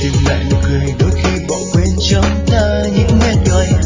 tìm lại nụ cười đôi khi bỏ quên trong ta những nguyên đôi